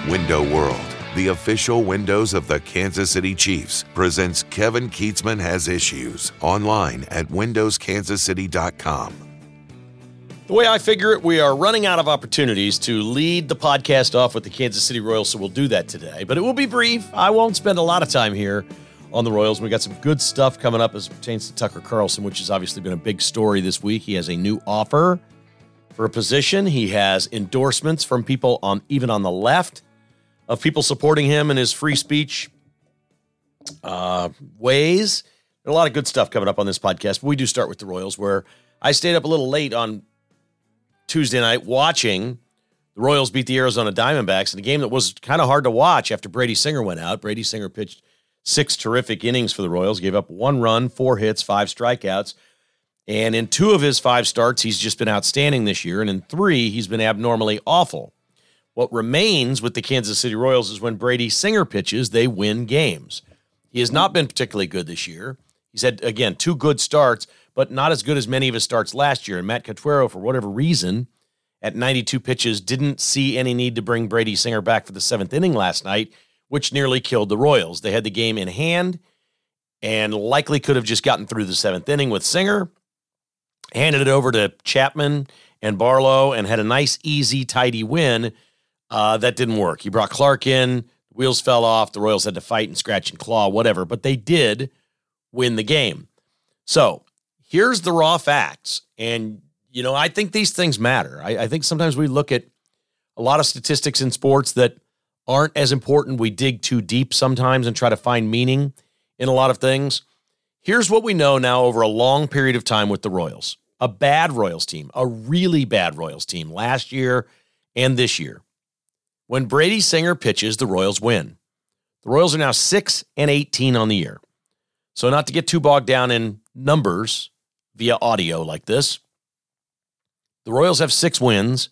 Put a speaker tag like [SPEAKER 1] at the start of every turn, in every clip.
[SPEAKER 1] Window World, the official windows of the Kansas City Chiefs, presents Kevin Kietzman Has Issues online at windowskansascity.com.
[SPEAKER 2] The way I figure it, we are running out of opportunities to lead the podcast off with the Kansas City Royals, so we'll do that today. But it will be brief. I won't spend a lot of time here on the Royals. We got some good stuff coming up as it pertains to Tucker Carlson, which has obviously been a big story this week. He has a new offer for a position. He has endorsements from people even on the left of people supporting him in his free speech ways. A lot of good stuff coming up on this podcast. But we do start with the Royals, where I stayed up a little late on Tuesday night watching the Royals beat the Arizona Diamondbacks in a game that was kind of hard to watch after Brady Singer went out. Brady Singer pitched 6 terrific innings for the Royals, gave up 1 run, 4 hits, 5 strikeouts. And in 2 of his 5 starts, he's just been outstanding this year. And in 3, he's been abnormally awful. What remains with the Kansas City Royals is when Brady Singer pitches, they win games. He has not been particularly good this year. He's had, again, 2 good starts, but not as good as many of his starts last year. And Matt Quatraro, for whatever reason, at 92 pitches, didn't see any need to bring Brady Singer back for the 7th inning last night, which nearly killed the Royals. They had the game in hand and likely could have just gotten through the 7th inning with Singer, handed it over to Chapman and Barlow, and had a nice, easy, tidy win. That didn't work. He brought Clark in, wheels fell off, the Royals had to fight and scratch and claw, whatever, but they did win the game. So, here's the raw facts. And, I think these things matter. I think sometimes we look at a lot of statistics in sports that aren't as important. We dig too deep sometimes and try to find meaning in a lot of things. Here's what we know now over a long period of time with the Royals. A bad Royals team, a really bad Royals team last year and this year. When Brady Singer pitches, the Royals win. The Royals are now 6-18 on the year. So not to get too bogged down in numbers via audio like this, the Royals have 6 wins.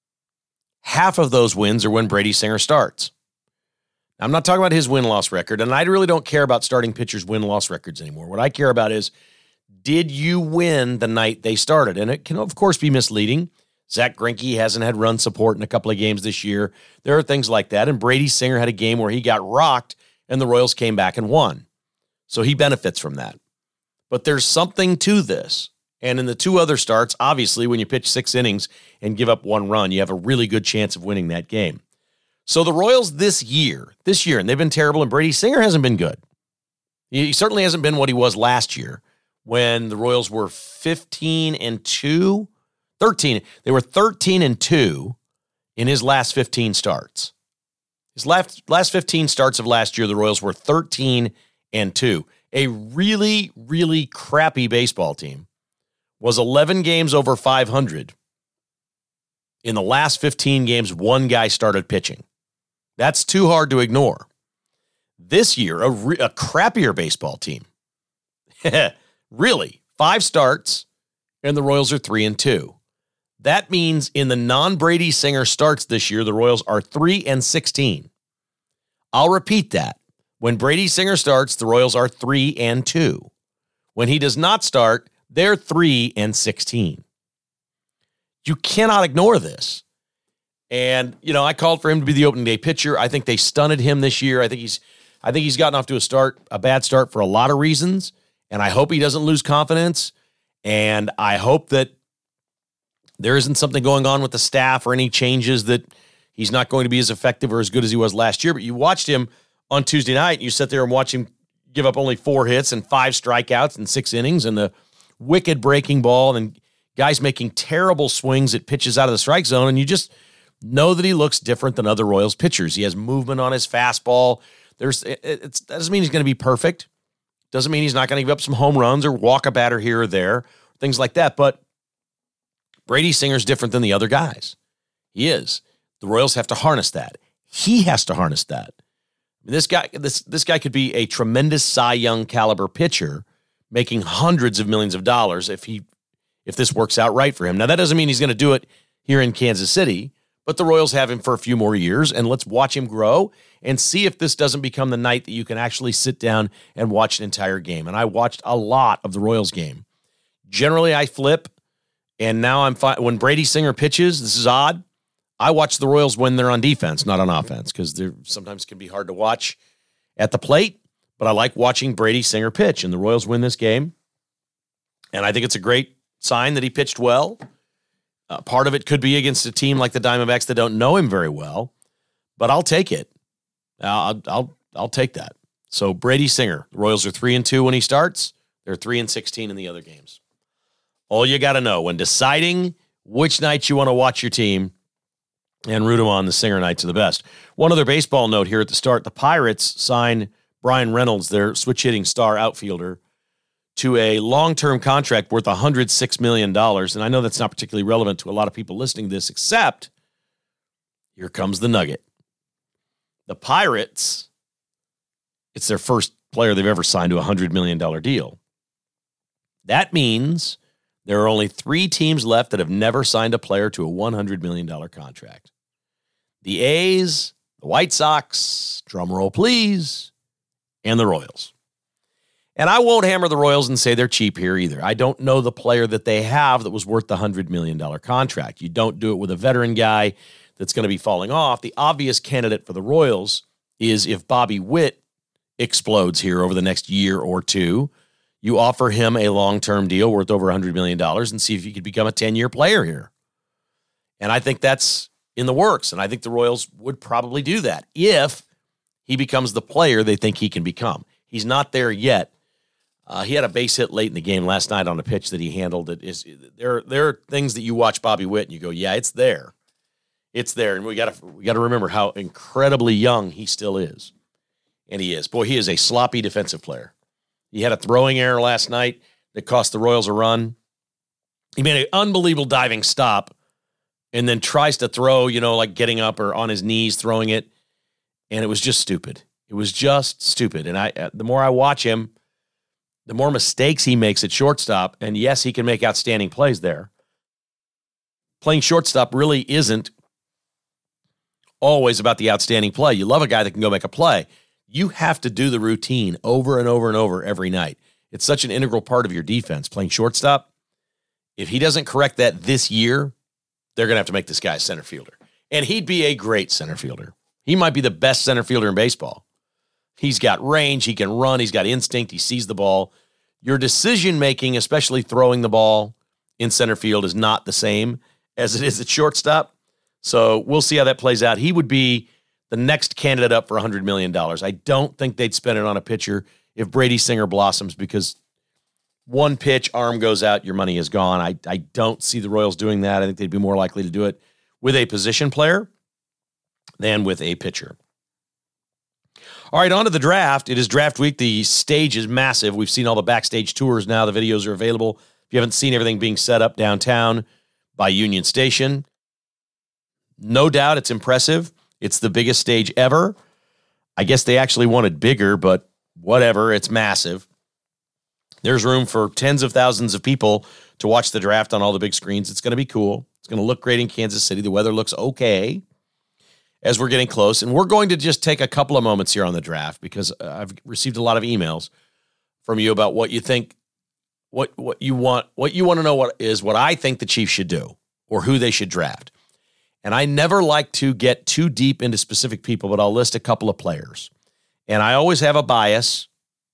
[SPEAKER 2] Half of those wins are when Brady Singer starts. Now, I'm not talking about his win-loss record, and I really don't care about starting pitchers' win-loss records anymore. What I care about is, did you win the night they started? And it can, of course, be misleading. Zach Greinke hasn't had run support in a couple of games this year. There are things like that, and Brady Singer had a game where he got rocked, and the Royals came back and won. So he benefits from that. But there's something to this. And in the 2 other starts, obviously, when you pitch 6 innings and give up 1 run, you have a really good chance of winning that game. So the Royals this year, and they've been terrible, and Brady Singer hasn't been good. He certainly hasn't been what he was last year when the Royals were 13-2. They were 13-2 in his last 15 starts. His last 15 starts of last year, the Royals were 13-2. A really, really crappy baseball team was 11 games over 500. In the last 15 games, 1 guy started pitching. That's too hard to ignore. This year, a crappier baseball team. Really, 5 starts, and the Royals are 3-2. That means in the non-Brady Singer starts this year, the Royals are 3-16. I'll repeat that. When Brady Singer starts, the Royals are 3-2. When he does not start, they're 3-16. You cannot ignore this. And, I called for him to be the opening day pitcher. I think they stunted him this year. I think he's gotten off to a bad start for a lot of reasons. And I hope he doesn't lose confidence. And I hope that there isn't something going on with the staff or any changes that he's not going to be as effective or as good as he was last year. But you watched him on Tuesday night, and you sit there and watch him give up only 4 hits and 5 strikeouts in 6 innings, and the wicked breaking ball, and guys making terrible swings at pitches out of the strike zone, and you just know that he looks different than other Royals pitchers. He has movement on his fastball. That doesn't mean he's going to be perfect. Doesn't mean he's not going to give up some home runs or walk a batter here or there, things like that. But Brady Singer's different than the other guys. He is. The Royals have to harness that. He has to harness that. This guy could be a tremendous Cy Young caliber pitcher, making hundreds of millions of dollars if this works out right for him. Now, that doesn't mean he's going to do it here in Kansas City, but the Royals have him for a few more years, and let's watch him grow and see if this doesn't become the night that you can actually sit down and watch an entire game. And I watched a lot of the Royals game. Generally, I flip, and now I'm fine. When Brady Singer pitches, this is odd, I watch the Royals when they're on defense, not on offense, because they sometimes can be hard to watch at the plate. But I like watching Brady Singer pitch, and the Royals win this game. And I think it's a great sign that he pitched well. Part of it could be against a team like the Diamondbacks that don't know him very well, but I'll take it. I'll take that. So Brady Singer, the Royals are 3-2 when he starts. They're 3-16 in the other games. All you got to know when deciding which nights you want to watch your team and root them on, the Singer nights are the best. One other baseball note here at the start. The Pirates signed Brian Reynolds, their switch-hitting star outfielder, to a long-term contract worth $106 million. And I know that's not particularly relevant to a lot of people listening to this, except here comes the nugget. The Pirates, it's their first player they've ever signed to a $100 million deal. That means there are only 3 teams left that have never signed a player to a $100 million contract. The A's, the White Sox, drum roll please, and the Royals. And I won't hammer the Royals and say they're cheap here either. I don't know the player that they have that was worth the $100 million contract. You don't do it with a veteran guy that's going to be falling off. The obvious candidate for the Royals is if Bobby Witt explodes here over the next year or two, you offer him a long-term deal worth over $100 million and see if he could become a 10-year player here. And I think that's in the works, and I think the Royals would probably do that if he becomes the player they think he can become. He's not there yet. He had a base hit late in the game last night on a pitch that he handled. There are things that you watch Bobby Witt and you go, yeah, it's there. It's there. And we got to remember how incredibly young he still is. And he is. Boy, he is a sloppy defensive player. He had a throwing error last night that cost the Royals a run. He made an unbelievable diving stop and then tries to throw, like getting up or on his knees, throwing it. And it was just stupid. It was just stupid. And the more I watch him, the more mistakes he makes at shortstop. And yes, he can make outstanding plays there. Playing shortstop really isn't always about the outstanding play. You love a guy that can go make a play. You have to do the routine over and over and over every night. It's such an integral part of your defense, playing shortstop. If he doesn't correct that this year, they're going to have to make this guy a center fielder. And he'd be a great center fielder. He might be the best center fielder in baseball. He's got range. He can run. He's got instinct. He sees the ball. Your decision-making, especially throwing the ball in center field, is not the same as it is at shortstop. So we'll see how that plays out. He would be the next candidate up for $100 million. I don't think they'd spend it on a pitcher if Brady Singer blossoms, because one pitch, arm goes out, your money is gone. I don't see the Royals doing that. I think they'd be more likely to do it with a position player than with a pitcher. All right, on to the draft. It is draft week. The stage is massive. We've seen all the backstage tours now. The videos are available. If you haven't seen everything being set up downtown by Union Station, no doubt it's impressive. It's the biggest stage ever. I guess they actually wanted bigger, but whatever. It's massive. There's room for tens of thousands of people to watch the draft on all the big screens. It's going to be cool. It's going to look great in Kansas City. The weather looks okay as we're getting close. And we're going to just take a couple of moments here on the draft because I've received a lot of emails from you about what you think, what you want to know what I think the Chiefs should do or who they should draft. And I never like to get too deep into specific people, but I'll list a couple of players. And I always have a bias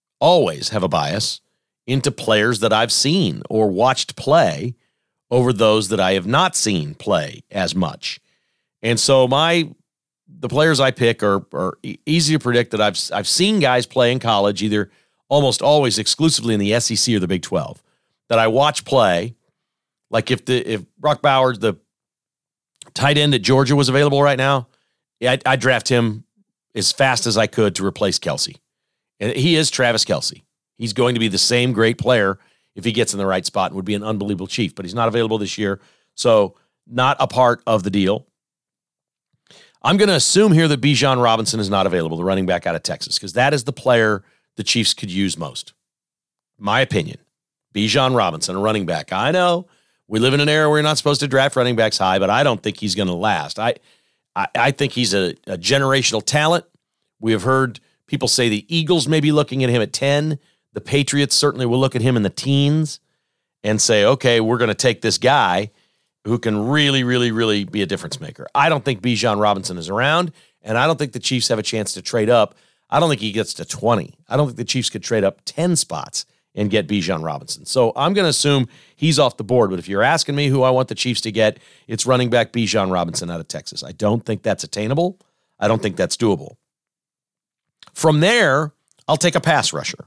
[SPEAKER 2] into players that I've seen or watched play over those that I have not seen play as much. And so the players I pick are easy to predict that I've seen guys play in college, either almost always exclusively in the SEC or the Big 12, that I watch play. Like if Brock Bowers, the tight end at Georgia, was available right now, I'd draft him as fast as I could to replace Kelce. And he is Travis Kelce. He's going to be the same great player if he gets in the right spot and would be an unbelievable Chief, but he's not available this year, so not a part of the deal. I'm going to assume here that Bijan Robinson is not available, the running back out of Texas, because that is the player the Chiefs could use most. My opinion. Bijan Robinson, a running back. I know we live in an era where you're not supposed to draft running backs high, but I don't think he's going to last. I think he's a generational talent. We have heard people say the Eagles may be looking at him at 10. The Patriots certainly will look at him in the teens and say, okay, we're going to take this guy. who can really, really, really be a difference maker. I don't think Bijan Robinson is around, and I don't think the Chiefs have a chance to trade up. I don't think he gets to 20. I don't think the Chiefs could trade up 10 spots and get Bijan Robinson. So I'm going to assume he's off the board. But if you're asking me who I want the Chiefs to get, it's running back Bijan Robinson out of Texas. I don't think that's attainable. I don't think that's doable. From there, I'll take a pass rusher.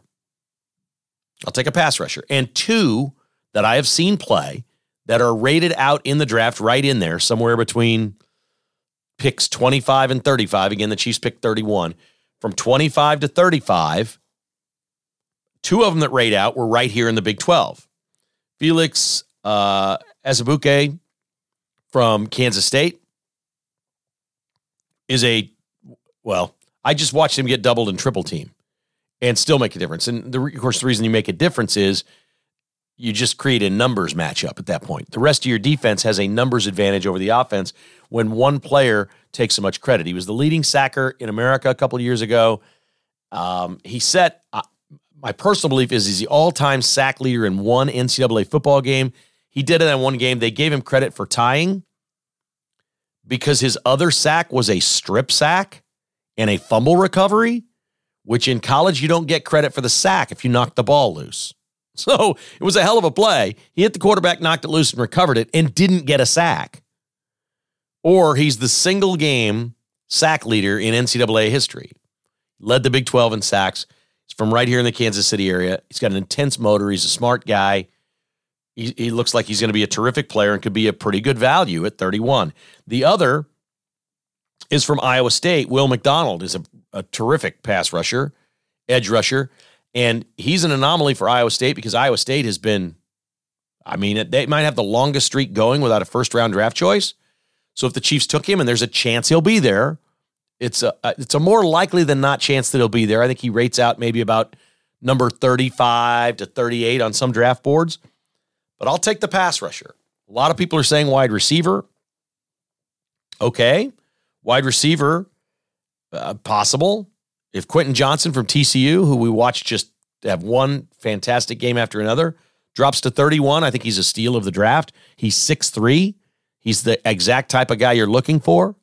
[SPEAKER 2] And two that I have seen play that are rated out in the draft right in there, somewhere between picks 25 and 35. Again, the Chiefs picked 31. From 25 to 35, two of them that rate out were right here in the Big 12. Felix Azubuike from Kansas State is I just watched him get doubled and triple team and still make a difference. And of course, the reason you make a difference is you just create a numbers matchup at that point. The rest of your defense has a numbers advantage over the offense when one player takes so much credit. He was the leading sacker in America a couple of years ago. He set, my personal belief is he's the all-time sack leader in one NCAA football game. He did it in one game. They gave him credit for tying because his other sack was a strip sack and a fumble recovery, which in college you don't get credit for the sack if you knock the ball loose. So it was a hell of a play. He hit the quarterback, knocked it loose, and recovered it, and didn't get a sack. Or he's the single game sack leader in NCAA history. Led the Big 12 in sacks. He's from right here in the Kansas City area. He's got an intense motor. He's a smart guy. He looks like he's going to be a terrific player and could be a pretty good value at 31. The other is from Iowa State. Will McDonald is a terrific pass rusher, edge rusher. And he's an anomaly for Iowa State because Iowa State has been, they might have the longest streak going without a first-round draft choice. So if the Chiefs took him and there's a chance he'll be there, it's a more likely than not chance that he'll be there. I think he rates out maybe about number 35 to 38 on some draft boards. But I'll take the pass rusher. A lot of people are saying wide receiver. Okay, wide receiver, possible. If Quentin Johnson from TCU, who we watched just have one fantastic game after another, drops to 31, I think he's a steal of the draft. He's 6'3". He's the exact type of guy you're looking for.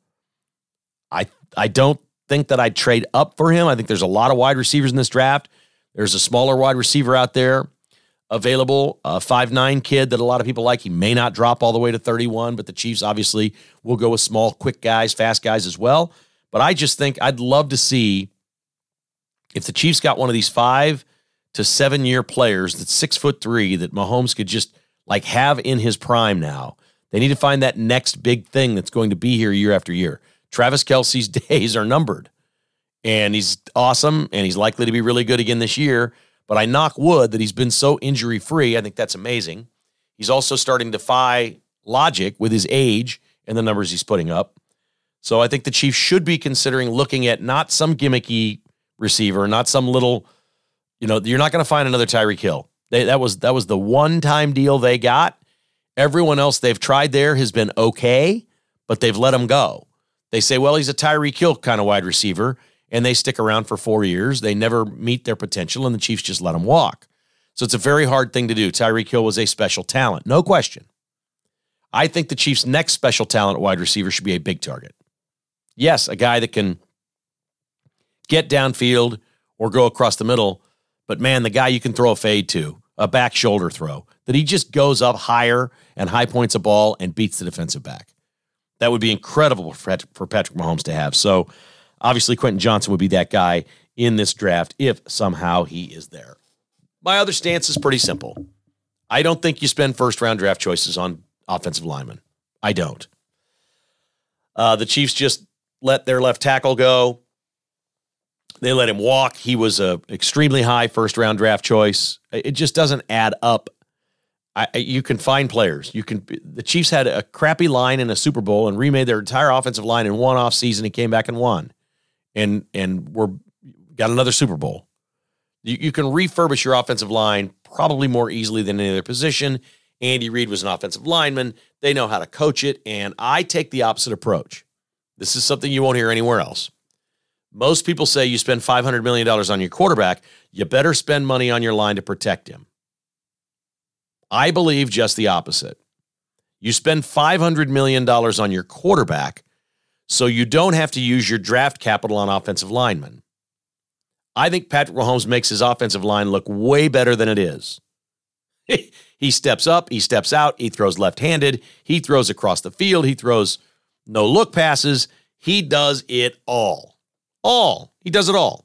[SPEAKER 2] I don't think that I'd trade up for him. I think there's a lot of wide receivers in this draft. There's a smaller wide receiver out there available, a 5'9" kid that a lot of people like. He may not drop all the way to 31, but the Chiefs obviously will go with small, quick guys, fast guys as well. But I just think I'd love to see if the Chiefs got one of these 5 to 7 year players that's 6'3" that Mahomes could just have in his prime now. They need to find that next big thing that's going to be here year after year. Travis Kelce's days are numbered, and he's awesome, and he's likely to be really good again this year. But I knock wood that he's been so injury-free. I think that's amazing. He's also starting to defy logic with his age and the numbers he's putting up. So I think the Chiefs should be considering looking at not some gimmicky receiver, not some little, you're not going to find another Tyreek Hill. That was the one-time deal they got. Everyone else they've tried there has been okay, but they've let him go. They say, well, he's a Tyreek Hill kind of wide receiver, and they stick around for 4 years. They never meet their potential, and the Chiefs just let him walk. So it's a very hard thing to do. Tyreek Hill was a special talent, no question. I think the Chiefs' next special talent wide receiver should be a big target. Yes, a guy that can get downfield or go across the middle, but man, the guy you can throw a fade to, a back shoulder throw, that he just goes up higher and high points a ball and beats the defensive back. That would be incredible for Patrick Mahomes to have. So obviously Quentin Johnson would be that guy in this draft if somehow he is there. My other stance is pretty simple. I don't think you spend first-round draft choices on offensive linemen. I don't. The Chiefs just let their left tackle go. They let him walk. He was a extremely high first-round draft choice. It just doesn't add up. You can find players. The Chiefs had a crappy line in a Super Bowl and remade their entire offensive line in one off season and came back and won, and got another Super Bowl. You can refurbish your offensive line probably more easily than any other position. Andy Reid was an offensive lineman. They know how to coach it, and I take the opposite approach. This is something you won't hear anywhere else. Most people say you spend $500 million on your quarterback, you better spend money on your line to protect him. I believe just the opposite. You spend $500 million on your quarterback so you don't have to use your draft capital on offensive linemen. I think Patrick Mahomes makes his offensive line look way better than it is. He steps up, he steps out, he throws left-handed, he throws across the field, he throws no-look passes. He does it all. He does it all.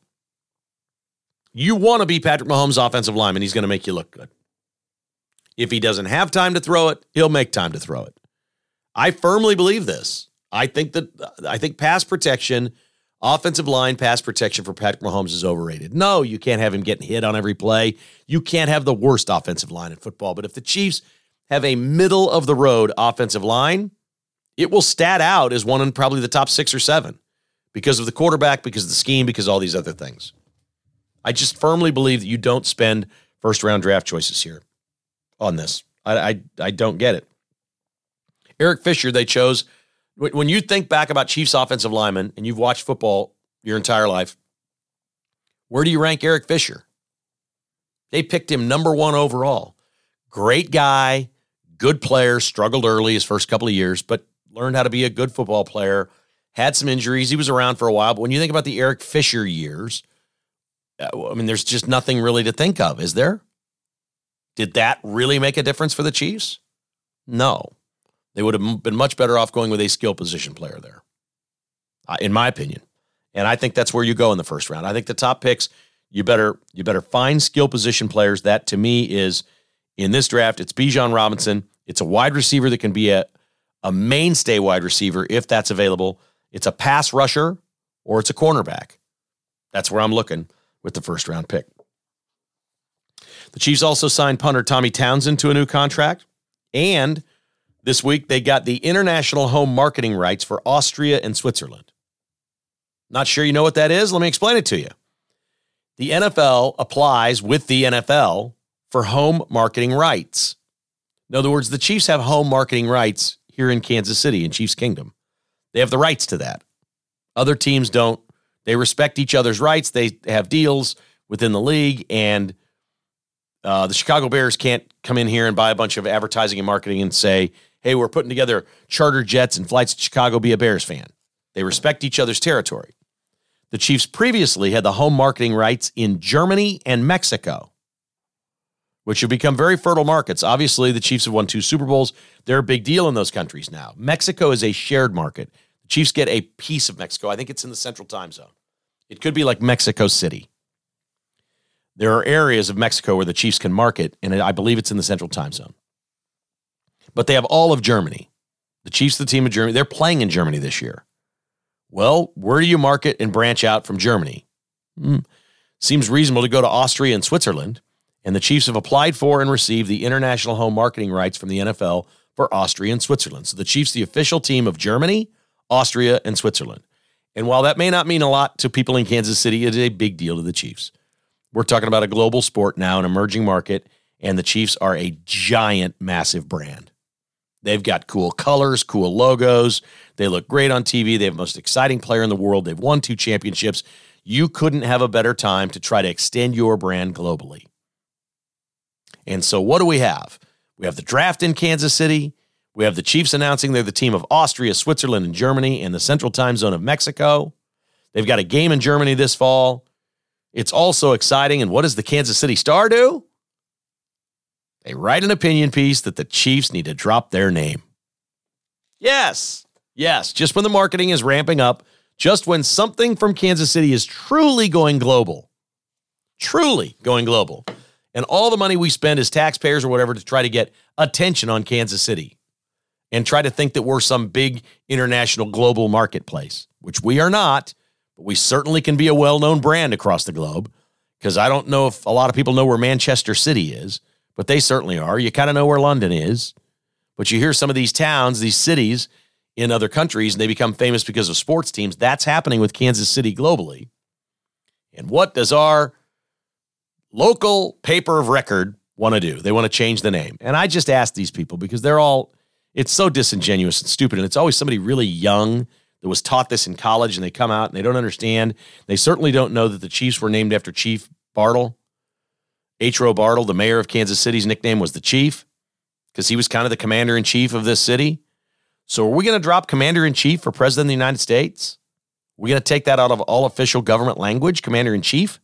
[SPEAKER 2] You want to be Patrick Mahomes' offensive lineman, he's going to make you look good. If he doesn't have time to throw it, he'll make time to throw it. I firmly believe this. I think pass protection, offensive line pass protection for Patrick Mahomes is overrated. No, you can't have him getting hit on every play. You can't have the worst offensive line in football. But if the Chiefs have a middle-of-the-road offensive line, it will stat out as one in probably the top 6 or 7 because of the quarterback, because of the scheme, because of all these other things. I just firmly believe that you don't spend first-round draft choices here on this. I don't get it. Eric Fisher, they chose. When you think back about Chiefs offensive linemen and you've watched football your entire life, where do you rank Eric Fisher? They picked him number 1 overall. Great guy, good player, struggled early his first couple of years, but learned how to be a good football player, had some injuries. He was around for a while, but when you think about the Eric Fisher years, I mean, there's just nothing really to think of, is there? Did that really make a difference for the Chiefs? No. They would have been much better off going with a skill position player there, in my opinion. And I think that's where you go in the first round. I think the top picks, you better find skill position players. That, to me, is, in this draft, it's Bijan Robinson. It's a wide receiver that can be a mainstay wide receiver if that's available. It's a pass rusher or it's a cornerback. That's where I'm looking with the first-round pick. The Chiefs also signed punter Tommy Townsend to a new contract, and this week, they got the international home marketing rights for Austria and Switzerland. Not sure you know what that is? Let me explain it to you. The NFL applies with the NFL for home marketing rights. In other words, the Chiefs have home marketing rights here in Kansas City, in Chiefs Kingdom. They have the rights to that. Other teams don't. They respect each other's rights. They have deals within the league, and the Chicago Bears can't come in here and buy a bunch of advertising and marketing and say, hey, we're putting together charter jets and flights to Chicago, be a Bears fan. They respect each other's territory. The Chiefs previously had the home marketing rights in Germany and Mexico, which have become very fertile markets. Obviously, the Chiefs have won 2 Super Bowls. They're a big deal in those countries now. Mexico is a shared market. The Chiefs get a piece of Mexico. I think it's in the Central Time Zone. It could be like Mexico City. There are areas of Mexico where the Chiefs can market, and I believe it's in the Central Time Zone. But they have all of Germany. The Chiefs, the team of Germany, they're playing in Germany this year. Well, where do you market and branch out from Germany? Seems reasonable to go to Austria and Switzerland, and the Chiefs have applied for and received the international home marketing rights from the NFL for Austria and Switzerland. So the Chiefs, the official team of Germany, Austria, and Switzerland. And while that may not mean a lot to people in Kansas City, it is a big deal to the Chiefs. We're talking about a global sport now, an emerging market, and the Chiefs are a giant, massive brand. They've got cool colors, cool logos. They look great on TV. They have the most exciting player in the world. They've won 2 championships. You couldn't have a better time to try to extend your brand globally. And so what do we have? We have the draft in Kansas City. We have the Chiefs announcing they're the team of Austria, Switzerland, and Germany in the Central Time Zone of Mexico. They've got a game in Germany this fall. It's also exciting. And what does the Kansas City Star do? They write an opinion piece that the Chiefs need to drop their name. Yes, just when the marketing is ramping up, just when something from Kansas City is truly going global, and all the money we spend as taxpayers or whatever to try to get attention on Kansas City and try to think that we're some big international global marketplace, which we are not, but we certainly can be a well-known brand across the globe, because I don't know if a lot of people know where Manchester City is, but they certainly are. You kind of know where London is. But you hear some of these towns, these cities in other countries, and they become famous because of sports teams. That's happening with Kansas City globally. And what does our local paper of record want to do? They want to change the name. And I just ask these people because it's so disingenuous and stupid. And it's always somebody really young that was taught this in college, and they come out and they don't understand. They certainly don't know that the Chiefs were named after Chief Bartle. H. Rowe Bartle, the mayor of Kansas City's nickname was the Chief. because he was kind of the commander-in-chief of this city. So are we going to drop commander-in-chief for president of the United States? We're going to take that out of all official government language, commander-in-chief?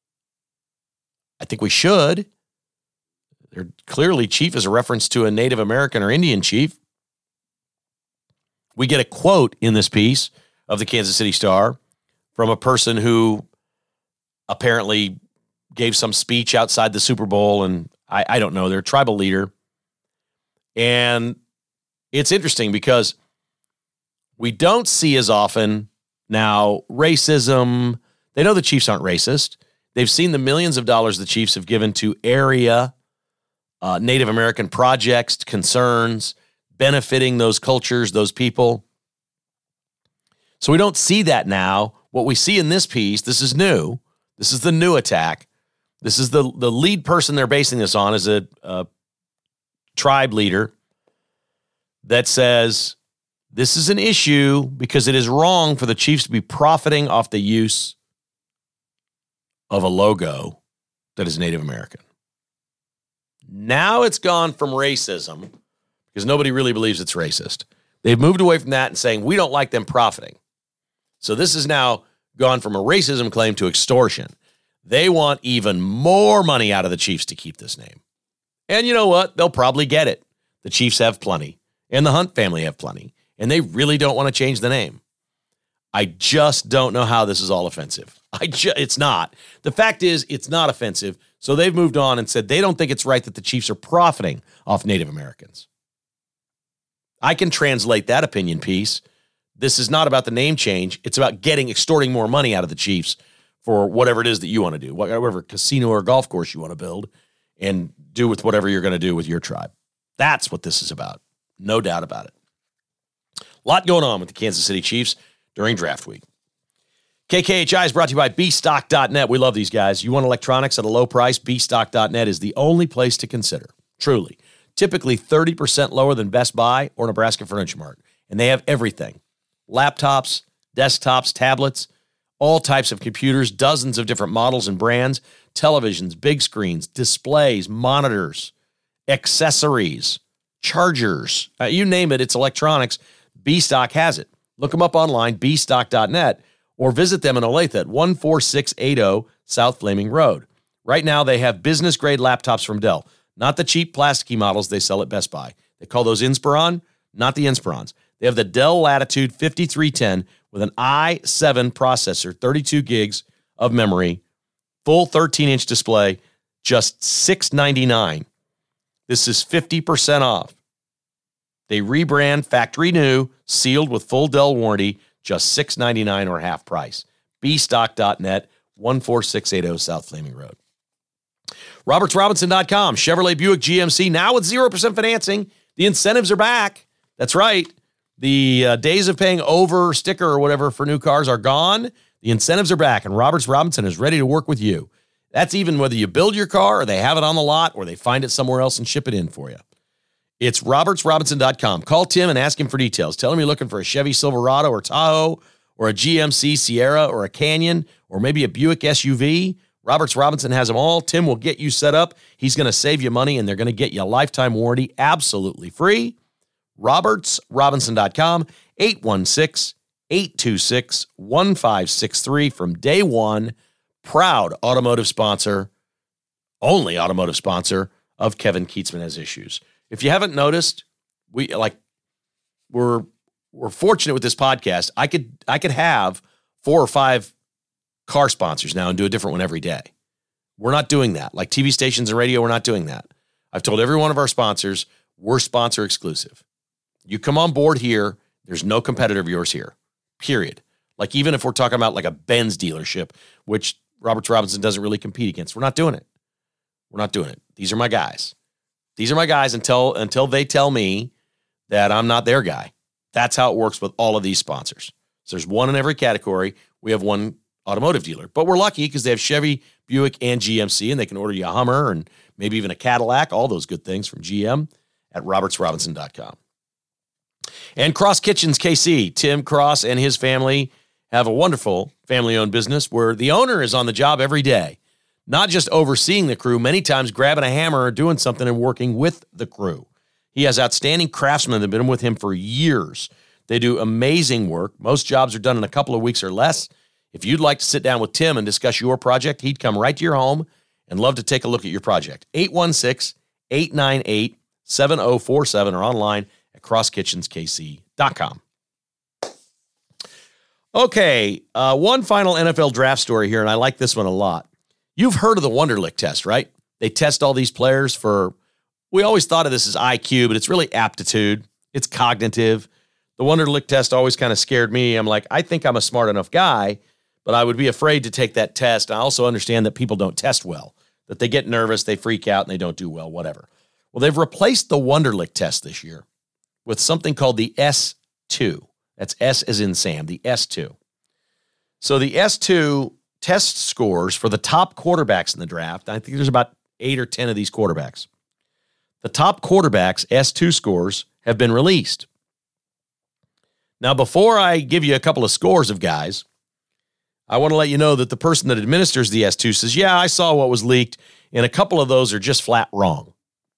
[SPEAKER 2] I think we should. Clearly, chief is a reference to a Native American or Indian chief. We get a quote in this piece of the Kansas City Star from a person who apparently gave some speech outside the Super Bowl, and I don't know, they're a tribal leader. And it's interesting because we don't see as often now racism. They know the Chiefs aren't racist. They've seen the millions of dollars the Chiefs have given to area Native American projects, concerns, benefiting those cultures, those people. So we don't see that now. What we see in this piece, this is new. This is the new attack. This is the lead person they're basing this on is a tribe leader that says this is an issue because it is wrong for the Chiefs to be profiting off the use of a logo that is Native American. Now it's gone from racism because nobody really believes it's racist. They've moved away from that and saying we don't like them profiting. So this has now gone from a racism claim to extortion. They want even more money out of the Chiefs to keep this name. And you know what? They'll probably get it. The Chiefs have plenty, and the Hunt family have plenty, and they really don't want to change the name. I just don't know how this is all offensive. It's not. The fact is, it's not offensive. So they've moved on and said they don't think it's right that the Chiefs are profiting off Native Americans. I can translate that opinion piece. This is not about the name change. It's about extorting more money out of the Chiefs for whatever it is that you want to do, whatever casino or golf course you want to build and do with whatever you're going to do with your tribe. That's what this is about. No doubt about it. A lot going on with the Kansas City Chiefs during draft week. KKHI is brought to you by bstock.net. We love these guys. You want electronics at a low price? bstock.net is the only place to consider. Truly. Typically 30% lower than Best Buy or Nebraska Furniture Mart. And they have everything. Laptops, desktops, tablets, all types of computers, dozens of different models and brands, televisions, big screens, displays, monitors, accessories, chargers. You name it, it's electronics. bstock has it. Look them up online, bstock.net, or visit them in Olathe at 14680 South Flaming Road. Right now, they have business-grade laptops from Dell, not the cheap plasticky models they sell at Best Buy. They call those Inspiron, not the Inspirons. They have the Dell Latitude 5310 with an i7 processor, 32 gigs of memory, full 13-inch display, just $699. This is 50% off. They rebrand factory new, sealed with full Dell warranty, just $699 or half price. bstock.net, 14680 South Flaming Road. RobertsRobinson.com, Chevrolet Buick GMC, now with 0% financing. The incentives are back. That's right. The days of paying over sticker or whatever for new cars are gone. The incentives are back, and Roberts Robinson is ready to work with you. That's even whether you build your car or they have it on the lot or they find it somewhere else and ship it in for you. It's RobertsRobinson.com. Call Tim and ask him for details. Tell him you're looking for a Chevy Silverado or Tahoe or a GMC Sierra or a Canyon or maybe a Buick SUV. Roberts Robinson has them all. Tim will get you set up. He's going to save you money, and they're going to get you a lifetime warranty absolutely free. RobertsRobinson.com, 816-826-1563 from day one. Proud automotive sponsor, only automotive sponsor of Kevin Kietzman Has Issues. If you haven't noticed, we're fortunate with this podcast. I could have 4 or 5 car sponsors now and do a different one every day. We're not doing that. Like TV stations and radio, we're not doing that. I've told every one of our sponsors, we're sponsor exclusive. You come on board here, there's no competitor of yours here, period. Like even if we're talking about like a Benz dealership, which Roberts Robinson doesn't really compete against, we're not doing it. We're not doing it. These are my guys. These are my guys until they tell me that I'm not their guy. That's how it works with all of these sponsors. So there's one in every category. We have one automotive dealer, but we're lucky because they have Chevy, Buick, and GMC, and they can order you a Hummer and maybe even a Cadillac, all those good things from GM at robertsrobinson.com. And Cross Kitchens KC, Tim Cross and his family have a wonderful family-owned business where the owner is on the job every day, not just overseeing the crew, many times grabbing a hammer or doing something and working with the crew. He has outstanding craftsmen that have been with him for years. They do amazing work. Most jobs are done in a couple of weeks or less. If you'd like to sit down with Tim and discuss your project, he'd come right to your home and love to take a look at your project. 816-898-7047 or online at crosskitchenskc.com. Okay, one final NFL draft story here, and I like this one a lot. You've heard of the Wonderlic test, right? They test all these players for, we always thought of this as IQ, but it's really aptitude. It's cognitive. The Wonderlic test always kind of scared me. I'm like, I think I'm a smart enough guy, but I would be afraid to take that test. I also understand that people don't test well, that they get nervous, they freak out, and they don't do well, whatever. Well, they've replaced the Wonderlic test this year with something called the S2. That's S as in Sam, the S2. So the S2 test scores for the top quarterbacks in the draft, I think there's about 8 or 10 of these quarterbacks. The top quarterbacks' S2 scores have been released. Now, before I give you a couple of scores of guys, I want to let you know that the person that administers the S2 says, yeah, I saw what was leaked, and a couple of those are just flat wrong.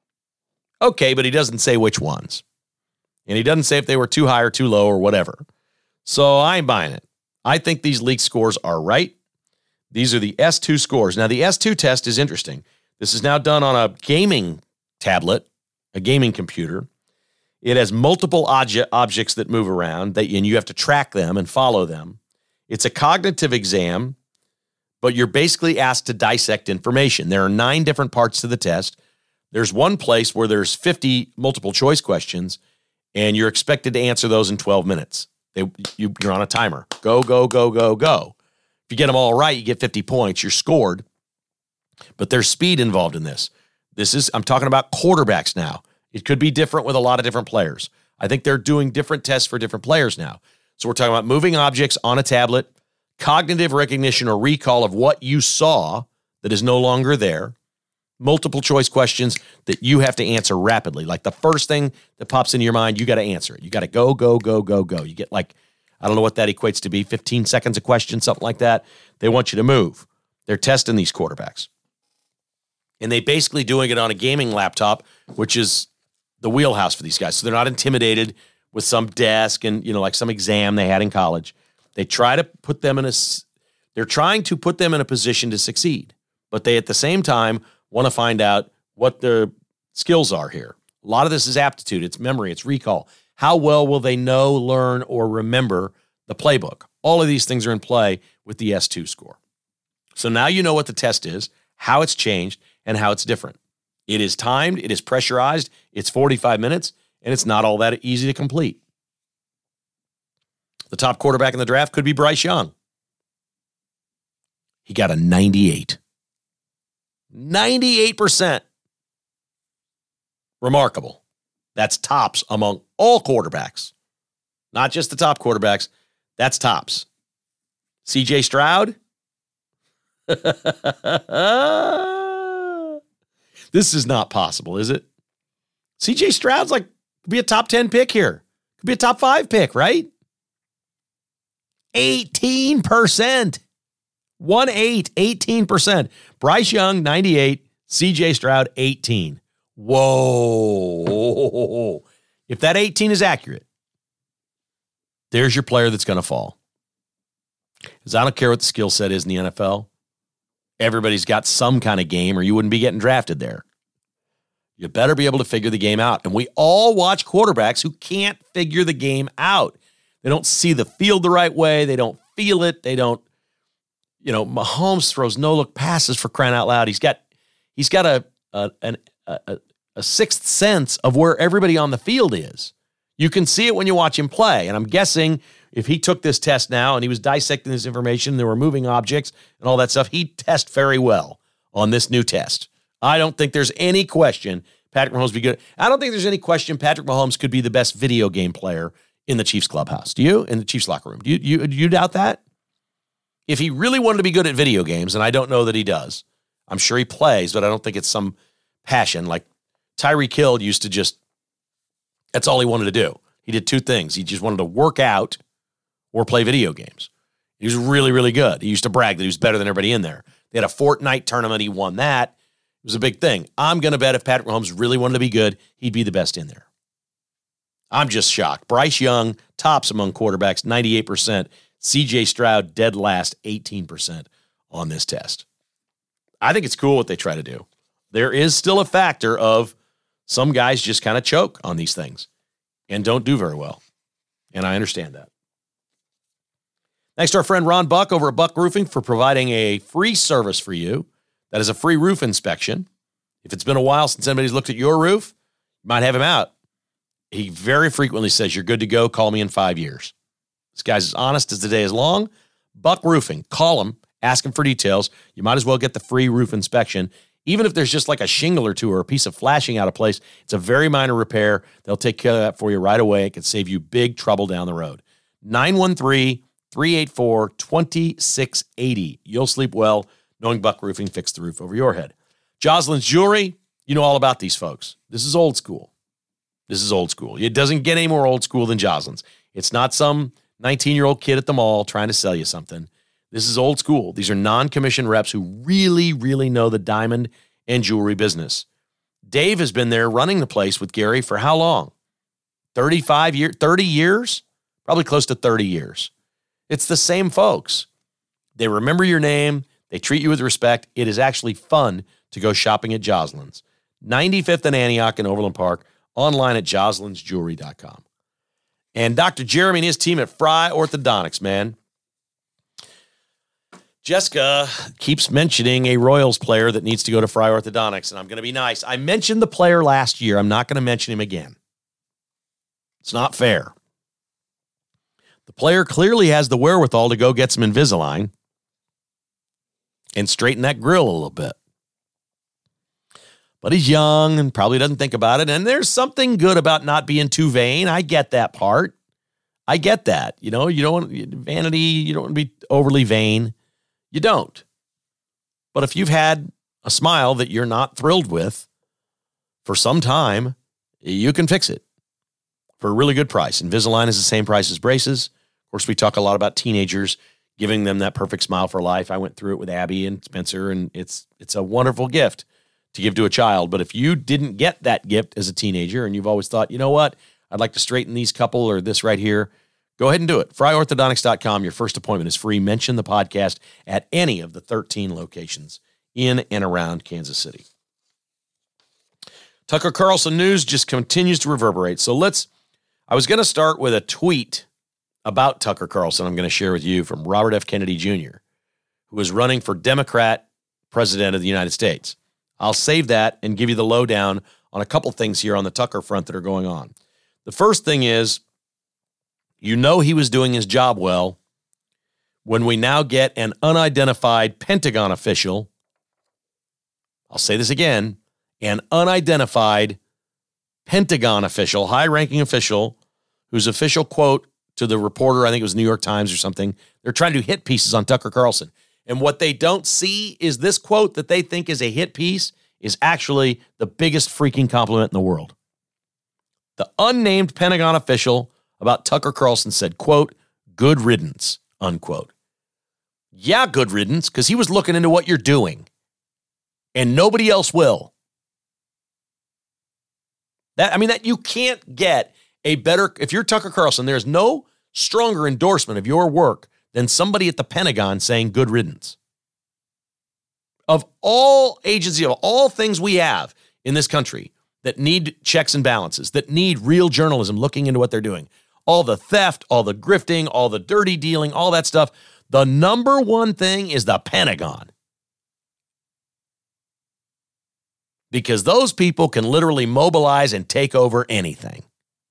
[SPEAKER 2] Okay, but he doesn't say which ones. And he doesn't say if they were too high or too low or whatever. So I ain't buying it. I think these leaked scores are right. These are the S2 scores. Now, the S2 test is interesting. This is now done on a gaming tablet, a gaming computer. It has multiple objects that move around, and you have to track them and follow them. It's a cognitive exam, but you're basically asked to dissect information. There are 9 different parts to the test. There's one place where there's 50 multiple choice questions, and you're expected to answer those in 12 minutes. You're on a timer. Go, go, go, go, go. If you get them all right, you get 50 points. You're scored. But there's speed involved in this. I'm talking about quarterbacks now. It could be different with a lot of different players. I think they're doing different tests for different players now. So we're talking about moving objects on a tablet, cognitive recognition or recall of what you saw that is no longer there, multiple choice questions that you have to answer rapidly. Like the first thing that pops into your mind, you got to answer it. You got to go, go, go, go, go. You get like, I don't know what that equates to be, 15 seconds a question, something like that. They want you to move. They're testing these quarterbacks. And they basically doing it on a gaming laptop, which is the wheelhouse for these guys. So they're not intimidated with some desk and, like some exam they had in college. They try to put them they're trying to put them in a position to succeed. But they, at the same time, want to find out what their skills are here. A lot of this is aptitude. It's memory. It's recall. How well will they know, learn, or remember the playbook? All of these things are in play with the S2 score. So now you know what the test is, how it's changed, and how it's different. It is timed. It is pressurized. It's 45 minutes, and it's not all that easy to complete. The top quarterback in the draft could be Bryce Young. He got a 98. 98%. Remarkable. That's tops among all quarterbacks. Not just the top quarterbacks. That's tops. CJ Stroud. This is not possible, is it? CJ Stroud's could be a top 10 pick here. Could be a top 5 pick, right? 18%. 18%. Bryce Young, 98. CJ Stroud, 18. Whoa. If that 18 is accurate, there's your player that's going to fall. Because I don't care what the skill set is in the NFL. Everybody's got some kind of game or you wouldn't be getting drafted there. You better be able to figure the game out. And we all watch quarterbacks who can't figure the game out. They don't see the field the right way. They don't feel it. They don't, Mahomes throws no-look passes for crying out loud. He's got a sixth sense of where everybody on the field is. You can see it when you watch him play. And I'm guessing if he took this test now and he was dissecting this information, there were moving objects and all that stuff, he'd test very well on this new test. I don't think there's any question Patrick Mahomes would be good. I don't think there's any question Patrick Mahomes could be the best video game player in the Chiefs clubhouse. Do you? In the Chiefs locker room. Do you doubt that? If he really wanted to be good at video games, and I don't know that he does, I'm sure he plays, but I don't think it's some passion. Like Tyreek Hill used to that's all he wanted to do. He did 2 things. He just wanted to work out or play video games. He was really, really good. He used to brag that he was better than everybody in there. They had a Fortnite tournament. He won that. It was a big thing. I'm going to bet if Patrick Mahomes really wanted to be good, he'd be the best in there. I'm just shocked. Bryce Young tops among quarterbacks, 98%. C.J. Stroud dead last, 18% on this test. I think it's cool what they try to do. There is still a factor of some guys just kind of choke on these things and don't do very well. And I understand that. Thanks to our friend Ron Buck over at Buck Roofing for providing a free service for you. That is a free roof inspection. If it's been a while since anybody's looked at your roof, you might have him out. He very frequently says, you're good to go. Call me in 5 years. This guy's as honest as the day is long. Buck Roofing. Call him. Ask him for details. You might as well get the free roof inspection. Even if there's just like a shingle or two or a piece of flashing out of place, it's a very minor repair. They'll take care of that for you right away. It could save you big trouble down the road. 913-384-2680. You'll sleep well knowing Buck Roofing fixed the roof over your head. Jocelyn's Jewelry, you know all about these folks. This is old school. This is old school. It doesn't get any more old school than Jocelyn's. It's not some 19-year-old kid at the mall trying to sell you something. This is old school. These are non-commissioned reps who really, really know the diamond and jewelry business. Dave has been there running the place with Gary for how long? 30 years? Probably close to 30 years. It's the same folks. They remember your name. They treat you with respect. It is actually fun to go shopping at Jocelyn's. 95th and Antioch in Overland Park. Online at joslynsjewelry.com. And Dr. Jeremy and his team at Fry Orthodontics, man. Jessica keeps mentioning a Royals player that needs to go to Fry Orthodontics, and I'm going to be nice. I mentioned the player last year. I'm not going to mention him again. It's not fair. The player clearly has the wherewithal to go get some Invisalign and straighten that grill a little bit. But he's young and probably doesn't think about it. And there's something good about not being too vain. I get that part. I get that. You know, you don't want vanity. You don't want to be overly vain. You don't. But if you've had a smile that you're not thrilled with for some time, you can fix it for a really good price. Invisalign is the same price as braces. Of course, we talk a lot about teenagers giving them that perfect smile for life. I went through it with Abby and Spencer, and it's a wonderful gift to give to a child. But if you didn't get that gift as a teenager and you've always thought, you know what, I'd like to straighten these couple or this right here, go ahead and do it. FryOrthodontics.com. Your first appointment is free. Mention the podcast at any of the 13 locations in and around Kansas City. Tucker Carlson news just continues to reverberate. So I was going to start with a tweet about Tucker Carlson I'm going to share with you from Robert F. Kennedy Jr., who is running for Democrat president of the United States. I'll save that and give you the lowdown on a couple things here on the Tucker front that are going on. The first thing is, you know he was doing his job well when we now get an unidentified Pentagon official. I'll say this again, an unidentified Pentagon official, high-ranking official, whose official quote to the reporter, I think it was New York Times or something, they're trying to do hit pieces on Tucker Carlson. And what they don't see is this quote that they think is a hit piece is actually the biggest freaking compliment in the world. The unnamed Pentagon official about Tucker Carlson said, quote, "Good riddance," unquote. Yeah, good riddance, because he was looking into what you're doing. And nobody else will. That you can't get a better, if you're Tucker Carlson, there's no stronger endorsement of your work than somebody at the Pentagon saying good riddance. Of all agencies, of all things we have in this country that need checks and balances, that need real journalism looking into what they're doing, all the theft, all the grifting, all the dirty dealing, all that stuff, the number one thing is the Pentagon. Because those people can literally mobilize and take over anything.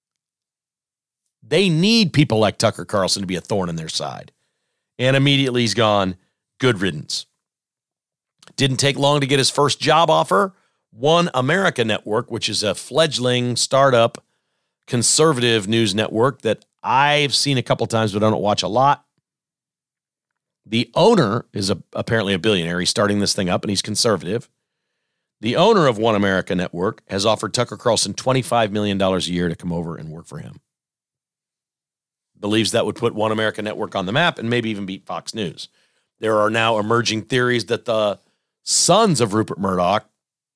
[SPEAKER 2] They need people like Tucker Carlson to be a thorn in their side. And immediately he's gone, good riddance. Didn't take long to get his first job offer. One America Network, which is a fledgling startup conservative news network that I've seen a couple times, but I don't watch a lot. The owner is apparently a billionaire. He's starting this thing up, and he's conservative. The owner of One America Network has offered Tucker Carlson $25 million a year to come over and work for him. Believes that would put One America Network on the map and maybe even beat Fox News. There are now emerging theories that the sons of Rupert Murdoch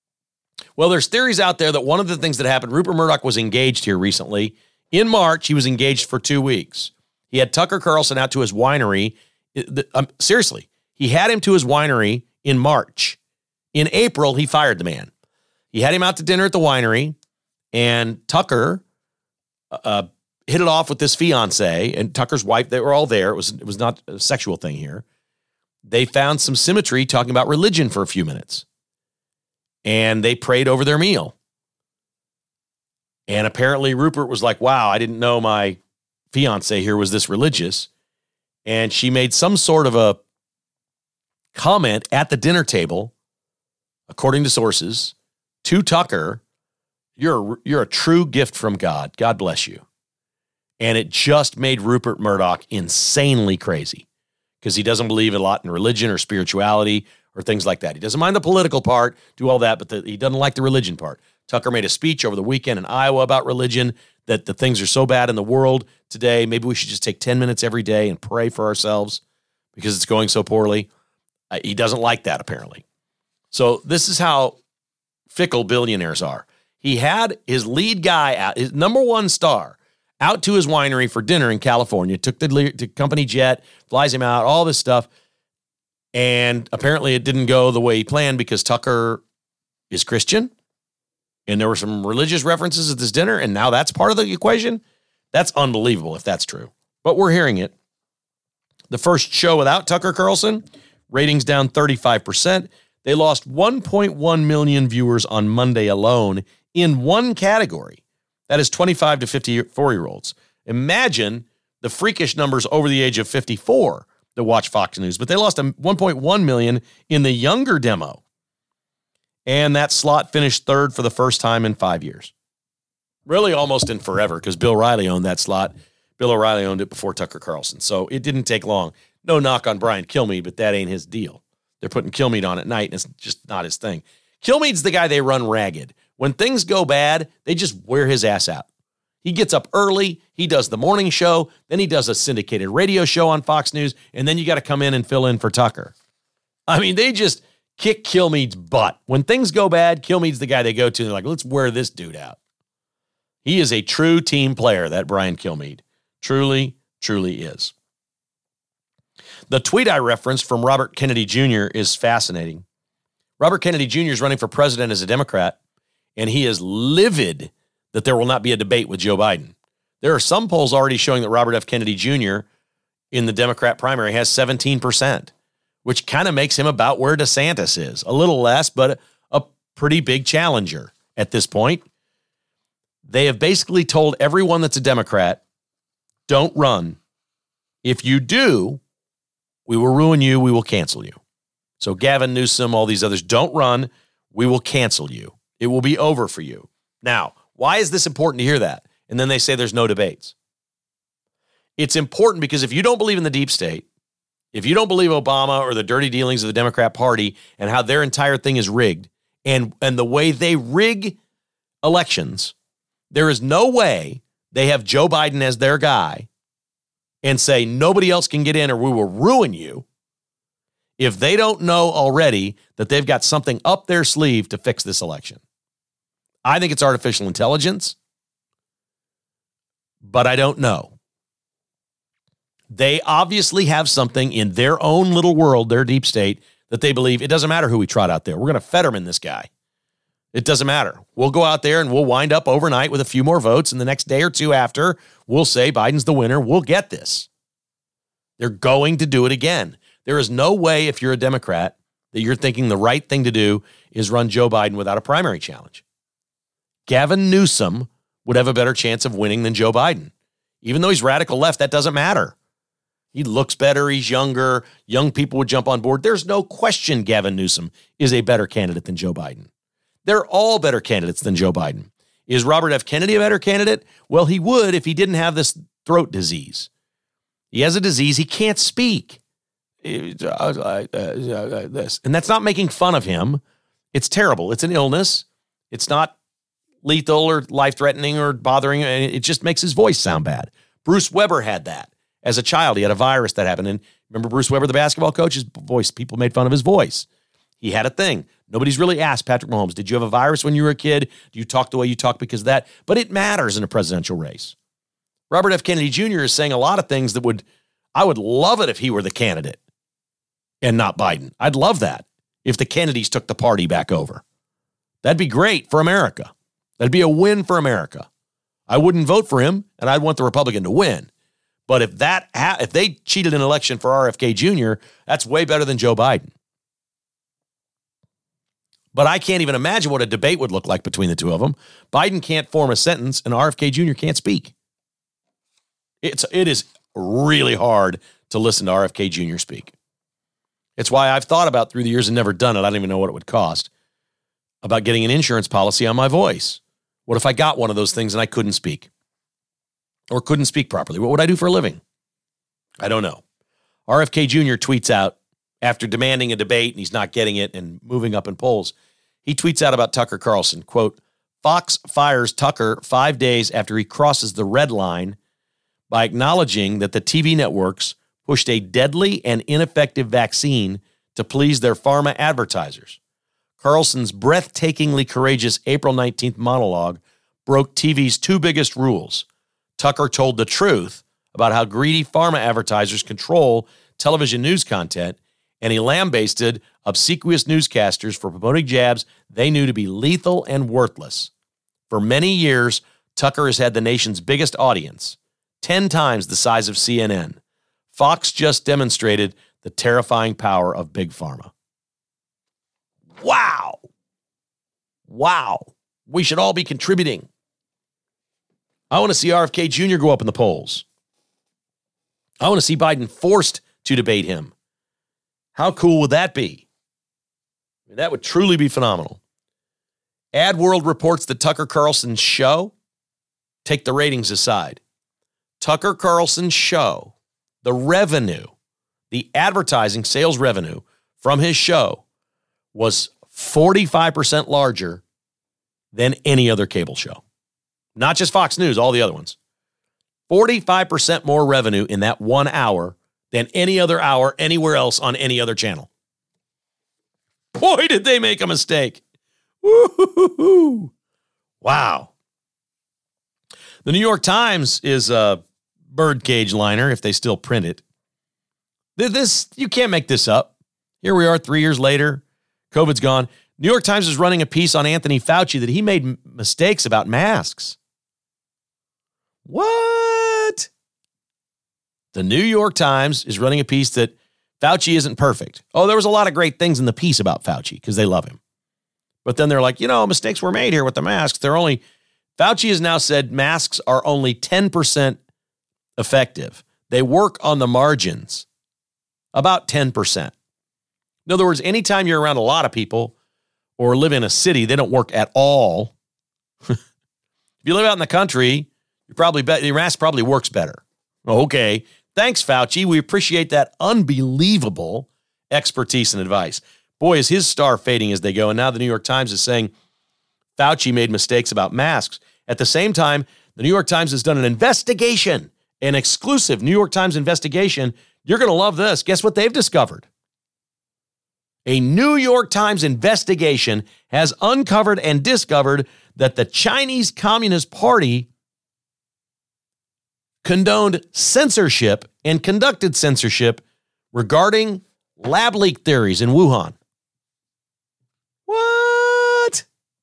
[SPEAKER 2] Well, there's theories out there that one of the things that happened, Rupert Murdoch was engaged here recently. In March, he was engaged for 2 weeks. He had Tucker Carlson out to his winery. Seriously, he had him to his winery in March. In April, he fired the man. He had him out to dinner at the winery, and Tucker hit it off with this fiance and Tucker's wife. They were all there. It was not a sexual thing here. They found some symmetry talking about religion for a few minutes. And they prayed over their meal. And apparently Rupert was like, wow, I didn't know my fiance here was this religious. And she made some sort of a comment at the dinner table, according to sources, to Tucker, you're a true gift from God. God bless you. And it just made Rupert Murdoch insanely crazy because he doesn't believe a lot in religion or spirituality or things like that. He doesn't mind the political part, do all that, but he doesn't like the religion part. Tucker made a speech over the weekend in Iowa about religion, that the things are so bad in the world today, maybe we should just take 10 minutes every day and pray for ourselves because it's going so poorly. He doesn't like that, apparently. So this is how fickle billionaires are. He had his lead guy out, his number one star, out to his winery for dinner in California, took the company jet, flies him out, all this stuff. And apparently it didn't go the way he planned because Tucker is Christian. And there were some religious references at this dinner. And now that's part of the equation. That's unbelievable if that's true. But we're hearing it. The first show without Tucker Carlson, ratings down 35%. They lost 1.1 million viewers on Monday alone in one category. That is 25 to 54-year-olds. Imagine the freakish numbers over the age of 54 that watch Fox News. But they lost 1.1 million in the younger demo. And that slot finished third for the first time in 5 years. Really almost in forever because Bill O'Reilly owned that slot. Bill O'Reilly owned it before Tucker Carlson. So it didn't take long. No knock on Brian Kilmeade, but that ain't his deal. They're putting Kilmeade on at night, and it's just not his thing. Kilmeade's the guy they run ragged. When things go bad, they just wear his ass out. He gets up early, he does the morning show, then he does a syndicated radio show on Fox News, and then you got to come in and fill in for Tucker. I mean, they just kick Kilmeade's butt. When things go bad, Kilmeade's the guy they go to, and they're like, let's wear this dude out. He is a true team player, that Brian Kilmeade. Truly, truly is. The tweet I referenced from Robert Kennedy Jr. is fascinating. Robert Kennedy Jr. is running for president as a Democrat, and he is livid that there will not be a debate with Joe Biden. There are some polls already showing that Robert F. Kennedy Jr. in the Democrat primary has 17%, which kind of makes him about where DeSantis is. A little less, but a pretty big challenger at this point. They have basically told everyone that's a Democrat, don't run. If you do, we will ruin you. We will cancel you. So Gavin Newsom, all these others, don't run. We will cancel you. It will be over for you. Now, why is this important to hear that? And then they say there's no debates. It's important because if you don't believe in the deep state, if you don't believe Obama or the dirty dealings of the Democrat Party and how their entire thing is rigged and the way they rig elections, there is no way they have Joe Biden as their guy and say nobody else can get in or we will ruin you if they don't know already that they've got something up their sleeve to fix this election. I think it's artificial intelligence, but I don't know. They obviously have something in their own little world, their deep state, that they believe it doesn't matter who we trot out there. We're going to Fetterman this guy. It doesn't matter. We'll go out there and we'll wind up overnight with a few more votes. And the next day or two after, we'll say Biden's the winner. We'll get this. They're going to do it again. There is no way, if you're a Democrat, that you're thinking the right thing to do is run Joe Biden without a primary challenge. Gavin Newsom would have a better chance of winning than Joe Biden. Even though he's radical left, that doesn't matter. He looks better. He's younger. Young people would jump on board. There's no question Gavin Newsom is a better candidate than Joe Biden. They're all better candidates than Joe Biden. Is Robert F. Kennedy a better candidate? Well, he would if he didn't have this throat disease. He has a disease. He can't speak. This. And that's not making fun of him. It's terrible. It's an illness. It's not lethal or life-threatening or bothering. It just makes his voice sound bad. Bruce Weber had that. As a child, he had a virus that happened. And remember Bruce Weber, the basketball coach? His voice, people made fun of his voice. He had a thing. Nobody's really asked Patrick Mahomes, did you have a virus when you were a kid? Do you talk the way you talk because of that? But it matters in a presidential race. Robert F. Kennedy Jr. is saying a lot of things that I would love it if he were the candidate and not Biden. I'd love that if the Kennedys took the party back over. That'd be great for America. That'd be a win for America. I wouldn't vote for him, and I'd want the Republican to win. But if they cheated an election for RFK Jr., that's way better than Joe Biden. But I can't even imagine what a debate would look like between the two of them. Biden can't form a sentence, and RFK Jr. can't speak. It is really hard to listen to RFK Jr. speak. It's why I've thought about through the years and never done it. I don't even know what it would cost. About getting an insurance policy on my voice. What if I got one of those things and I couldn't speak? Or couldn't speak properly? What would I do for a living? I don't know. RFK Jr. tweets out, after demanding a debate and he's not getting it and moving up in polls, he tweets out about Tucker Carlson, quote, Fox fires Tucker 5 days after he crosses the red line by acknowledging that the TV networks pushed a deadly and ineffective vaccine to please their pharma advertisers. Carlson's breathtakingly courageous April 19th monologue broke TV's two biggest rules. Tucker told the truth about how greedy pharma advertisers control television news content, and he lambasted obsequious newscasters for promoting jabs they knew to be lethal and worthless. For many years, Tucker has had the nation's biggest audience, 10 times the size of CNN. Fox just demonstrated the terrifying power of big pharma. Wow. Wow. We should all be contributing. I want to see RFK Jr. go up in the polls. I want to see Biden forced to debate him. How cool would that be? I mean, that would truly be phenomenal. AdWorld reports that Tucker Carlson's show, take the ratings aside, Tucker Carlson's show, the revenue, the advertising sales revenue from his show was 45% larger than any other cable show. Not just Fox News, all the other ones. 45% more revenue in that 1 hour than any other hour anywhere else on any other channel. Boy, did they make a mistake. Woo-hoo-hoo-hoo. Wow. The New York Times is a birdcage liner, if they still print it. This, you can't make this up. Here we are 3 years later. COVID's gone. New York Times is running a piece on Anthony Fauci that he made mistakes about masks. What? The New York Times is running a piece that Fauci isn't perfect. Oh, there was a lot of great things in the piece about Fauci because they love him. But then they're like, mistakes were made here with the masks. Fauci has now said masks are only 10% effective. They work on the margins, about 10%. In other words, anytime you're around a lot of people or live in a city, they don't work at all. If you live out in the country, your mask probably works better. Okay. Thanks, Fauci. We appreciate that unbelievable expertise and advice. Boy, is his star fading as they go. And now the New York Times is saying Fauci made mistakes about masks. At the same time, the New York Times has done an investigation, an exclusive New York Times investigation. You're going to love this. Guess what they've discovered? A New York Times investigation has uncovered and discovered that the Chinese Communist Party condoned censorship and conducted censorship regarding lab leak theories in Wuhan. What?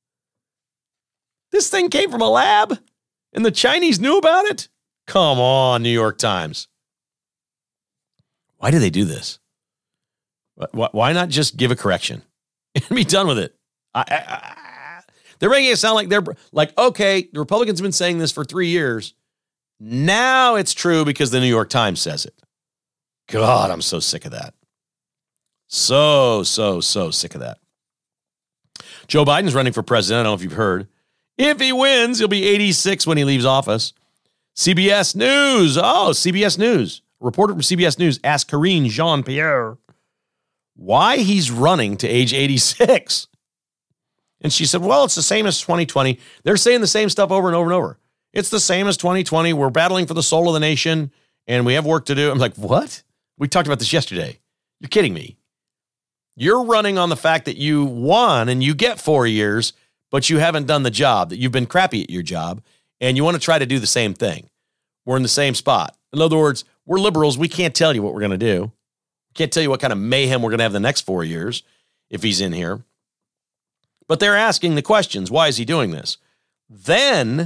[SPEAKER 2] This thing came from a lab and the Chinese knew about it? Come on, New York Times. Why do they do this? Why not just give a correction and be done with it? They're making it sound like they're like, okay, the Republicans have been saying this for 3 years. Now it's true because the New York Times says it. God, I'm so sick of that. So sick of that. Joe Biden's running for president. I don't know if you've heard. If he wins, he'll be 86 when he leaves office. CBS News. CBS News. A reporter from CBS News asked Karine Jean-Pierre why he's running to age 86. And she said, well, it's the same as 2020. They're saying the same stuff over and over and over. It's the same as 2020. We're battling for the soul of the nation, and we have work to do. I'm like, what? We talked about this yesterday. You're kidding me. You're running on the fact that you won and you get 4 years, but you haven't done the job, that you've been crappy at your job, and you want to try to do the same thing. We're in the same spot. In other words, we're liberals. We can't tell you what we're going to do. We can't tell you what kind of mayhem we're going to have the next 4 years if he's in here. But they're asking the questions. Why is he doing this? Then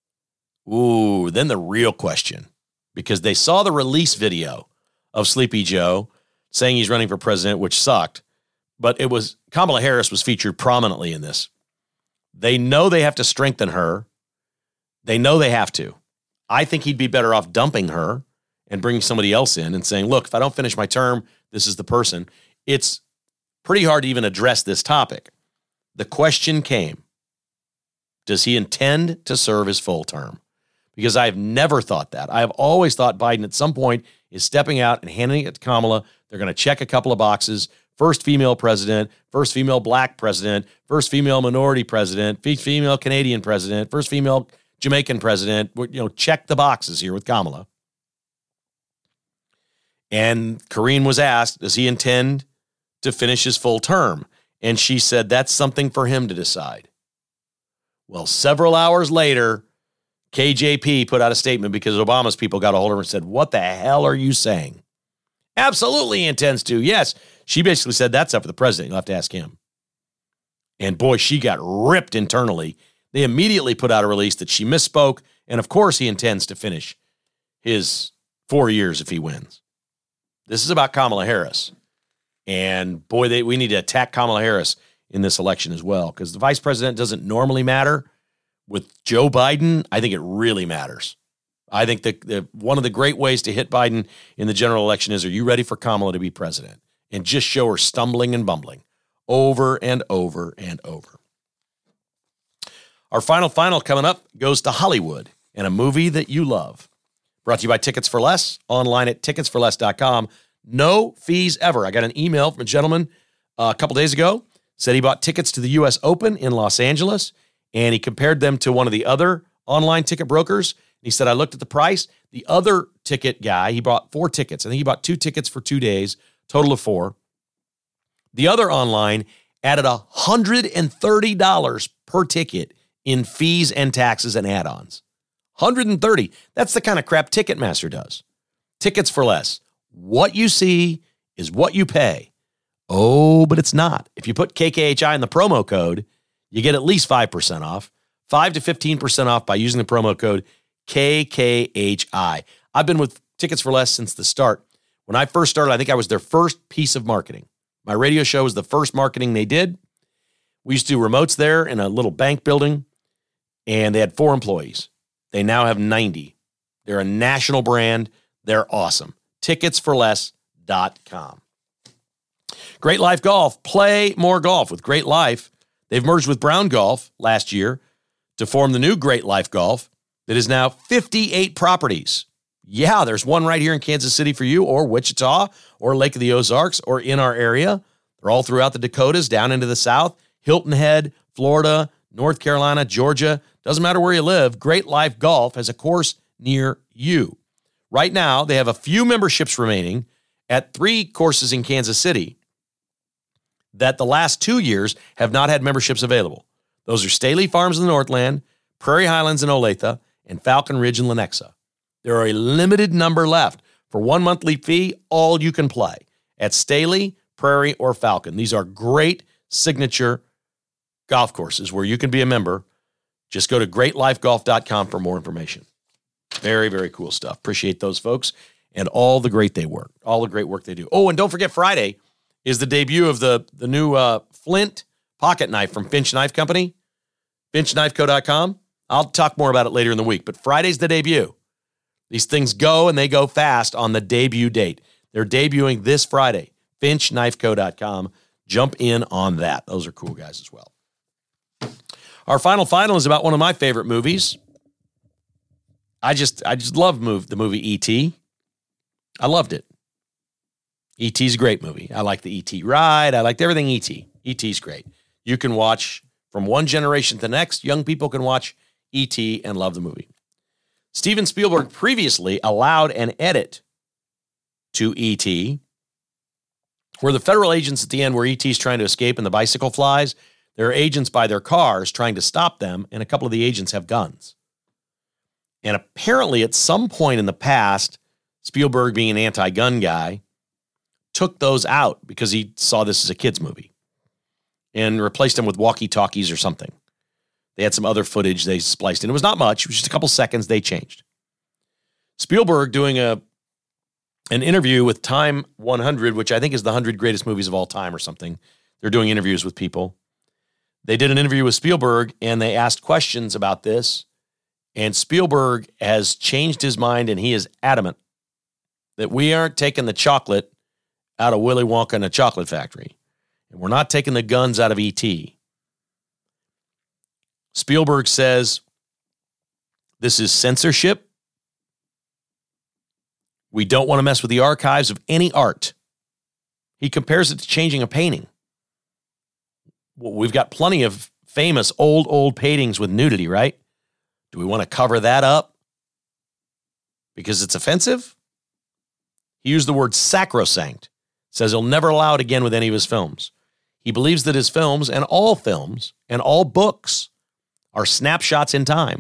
[SPEAKER 2] the real question, because they saw the release video of Sleepy Joe saying he's running for president, which sucked. But it was Kamala Harris was featured prominently in this. They know they have to strengthen her. They know they have to. I think he'd be better off dumping her and bringing somebody else in and saying, look, if I don't finish my term, this is the person. It's pretty hard to even address this topic. The question came, does he intend to serve his full term? Because I've never thought that. I have always thought Biden at some point is stepping out and handing it to Kamala. They're going to check a couple of boxes. First female president, first female black president, first female minority president, female Canadian president, first female Jamaican president. Check the boxes here with Kamala. And Karine was asked, does he intend to finish his full term? And she said, that's something for him to decide. Well, several hours later, KJP put out a statement because Obama's people got a hold of her and said, what the hell are you saying? Absolutely intends to. Yes. She basically said, that's up for the president. You'll have to ask him. And boy, she got ripped internally. They immediately put out a release that she misspoke. And of course, he intends to finish his 4 years if he wins. This is about Kamala Harris. And boy, we need to attack Kamala Harris in this election as well, because the vice president doesn't normally matter. With Joe Biden, I think it really matters. I think that one of the great ways to hit Biden in the general election is, are you ready for Kamala to be president? And just show her stumbling and bumbling over and over and over. Our final coming up goes to Hollywood and a movie that you love. Brought to you by Tickets for Less, online at ticketsforless.com. No fees ever. I got an email from a gentleman a couple days ago, said he bought tickets to the U.S. Open in Los Angeles, and he compared them to one of the other online ticket brokers. He said, I looked at the price. The other ticket guy, he bought 4 tickets. I think he bought 2 tickets for 2 days, total of 4. The other online added $130 per ticket in fees and taxes and add-ons. $130. That's the kind of crap Ticketmaster does. Tickets for Less. What you see is what you pay. Oh, but it's not. If you put KKHI in the promo code, you get at least 5% off, 5 to 15% off by using the promo code KKHI. I've been with Tickets for Less since the start. When I first started, I think I was their first piece of marketing. My radio show was the first marketing they did. We used to do remotes there in a little bank building, and they had 4 employees. They now have 90. They're a national brand. They're awesome. Ticketsforless.com. Great Life Golf. Play more golf with Great Life. They've merged with Brown Golf last year to form the new Great Life Golf that is now 58 properties. Yeah, there's one right here in Kansas City for you, or Wichita, or Lake of the Ozarks, or in our area. They're all throughout the Dakotas, down into the South, Hilton Head, Florida, North Carolina, Georgia. Doesn't matter where you live, Great Life Golf has a course near you. Right now, they have a few memberships remaining at 3 courses in Kansas City that the last 2 years have not had memberships available. Those are Staley Farms in the Northland, Prairie Highlands in Olathe, and Falcon Ridge in Lenexa. There are a limited number left. For 1 monthly fee, all you can play at Staley, Prairie, or Falcon. These are great signature golf courses where you can be a member. Just go to greatlifegolf.com for more information. Very, very cool stuff. Appreciate those folks and all the great work they do. Oh, and don't forget, Friday is the debut of the new Flint pocket knife from Finch Knife Company, finchknifeco.com. I'll talk more about it later in the week, but Friday's the debut. These things go, and they go fast on the debut date. They're debuting this Friday, finchknifeco.com. Jump in on that. Those are cool guys as well. Our final is about one of my favorite movies. I just love the movie E.T. I loved it. E.T.'s a great movie. I like the E.T. ride. I liked everything E.T. E.T.'s great. You can watch from one generation to the next. Young people can watch E.T. and love the movie. Steven Spielberg previously allowed an edit to E.T. where the federal agents at the end where E.T.'s trying to escape and the bicycle flies, there are agents by their cars trying to stop them, and a couple of the agents have guns. And apparently at some point in the past, Spielberg, being an anti-gun guy, took those out because he saw this as a kid's movie and replaced them with walkie-talkies or something. They had some other footage they spliced in. It was not much. It was just a couple seconds they changed. Spielberg doing an interview with Time 100, which I think is the 100 greatest movies of all time or something. They're doing interviews with people. They did an interview with Spielberg, and they asked questions about this. And Spielberg has changed his mind, and he is adamant that we aren't taking the chocolate out of Willy Wonka and the Chocolate Factory. And we're not taking the guns out of E.T. Spielberg says this is censorship. We don't want to mess with the archives of any art. He compares it to changing a painting. Well, we've got plenty of famous old paintings with nudity, right? Do we want to cover that up because it's offensive? He used the word sacrosanct. Says he'll never allow it again with any of his films. He believes that his films and all books are snapshots in time.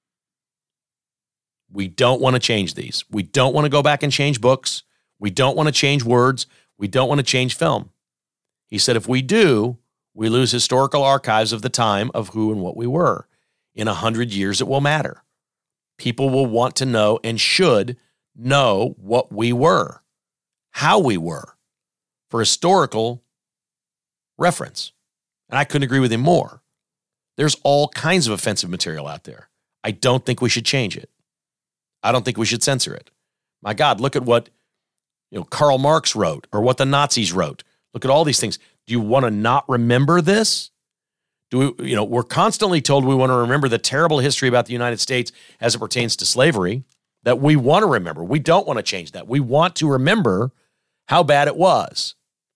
[SPEAKER 2] We don't want to change these. We don't want to go back and change books. We don't want to change words. We don't want to change film. He said if we do, we lose historical archives of the time of who and what we were. In 100 years, it will matter. People will want to know and should know what we were, how we were, for historical reference. And I couldn't agree with him more. There's all kinds of offensive material out there. I don't think we should change it. I don't think we should censor it. My God, look at what Karl Marx wrote or what the Nazis wrote. Look at all these things. Do you want to not remember this? We're constantly told we want to remember the terrible history about the United States as it pertains to slavery that we want to remember. We don't want to change that. We want to remember how bad it was.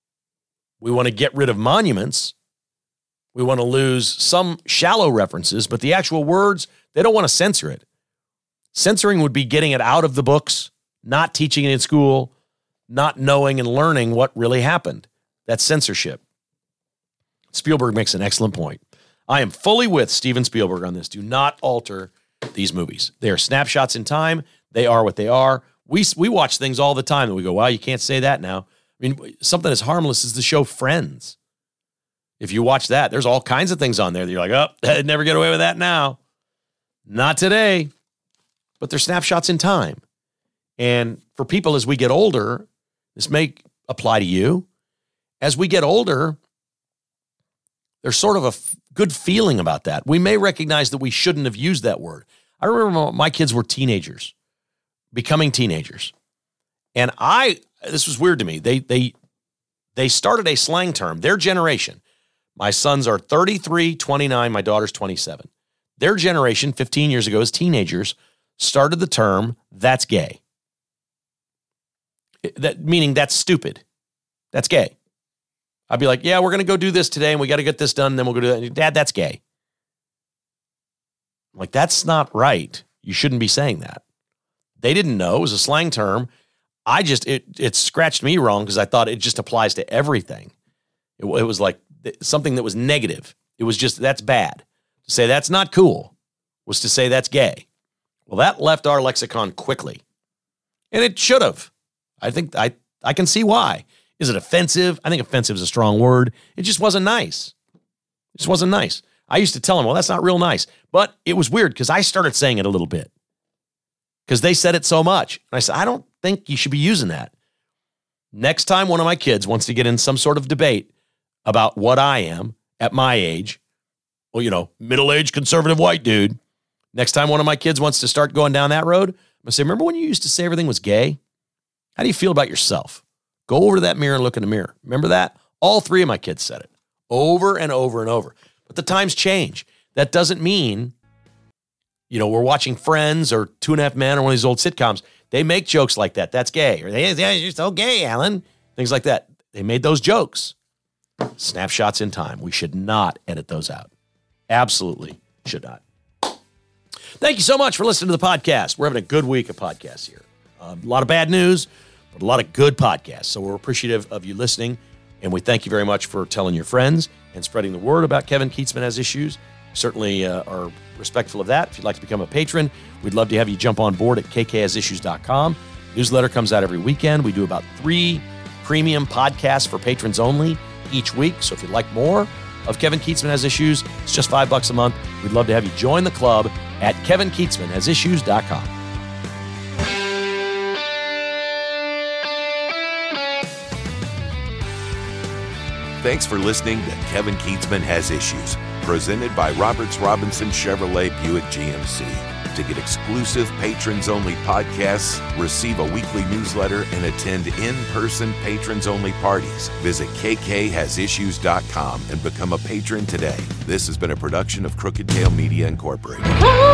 [SPEAKER 2] We want to get rid of monuments. We want to lose some shallow references, but the actual words, they don't want to censor it. Censoring would be getting it out of the books, not teaching it in school, not knowing and learning what really happened. That's censorship. Spielberg makes an excellent point. I am fully with Steven Spielberg on this. Do not alter these movies. They are snapshots in time. They are what they are. We watch things all the time that we go, wow, you can't say that now. I mean, something as harmless as the show Friends. If you watch that, there's all kinds of things on there that you're like, oh, I'd never get away with that now. Not today. But they're snapshots in time. And for people as we get older, this may apply to you. As we get older, there's sort of a good feeling about that. We may recognize that we shouldn't have used that word. I remember my kids were teenagers, becoming teenagers. And this was weird to me. They started a slang term, their generation. My sons are 33, 29, my daughter's 27. Their generation, 15 years ago, as teenagers, started the term, that's gay. Meaning that's stupid. That's gay. I'd be like, yeah, we're going to go do this today and we got to get this done and then we'll go do that. Dad, that's gay. I'm like, that's not right. You shouldn't be saying that. They didn't know. It was a slang term. It scratched me wrong because I thought it just applies to everything. It was like something that was negative. It was just, that's bad. To say that's not cool was to say that's gay. Well, that left our lexicon quickly. And it should have. I think I can see why. Is it offensive? I think offensive is a strong word. It just wasn't nice. It just wasn't nice. I used to tell them, well, that's not real nice. But it was weird because I started saying it a little bit. Because they said it so much. And I said, I don't think you should be using that. Next time one of my kids wants to get in some sort of debate about what I am at my age, well, middle-aged conservative white dude. Next time one of my kids wants to start going down that road, I'm going to say, remember when you used to say everything was gay? How do you feel about yourself? Go over to that mirror and look in the mirror. Remember that? All three of my kids said it over and over and over. But the times change. That doesn't mean, we're watching Friends or Two and a Half Men or one of these old sitcoms. They make jokes like that. That's gay. Or you're so gay, Alan. Things like that. They made those jokes. Snapshots in time. We should not edit those out. Absolutely should not. Thank you so much for listening to the podcast. We're having a good week of podcasts here. A lot of bad news, but a lot of good podcasts. So we're appreciative of you listening, and we thank you very much for telling your friends and spreading the word about Kevin Kietzman Has Issues. Certainly are respectful of that. If you'd like to become a patron, we'd love to have you jump on board at kkhasissues.com. Newsletter comes out every weekend. We do about 3 premium podcasts for patrons only each week. So if you'd like more of Kevin Kietzman Has Issues, it's just $5 a month. We'd love to have you join the club at kevinkietzmanhasissues.com.
[SPEAKER 1] Thanks for listening to Kevin Kietzman Has Issues, presented by Roberts Robinson Chevrolet Buick GMC. To get exclusive patrons-only podcasts, receive a weekly newsletter, and attend in-person patrons-only parties, visit kkhasissues.com and become a patron today. This has been a production of Crooked Tail Media Incorporated.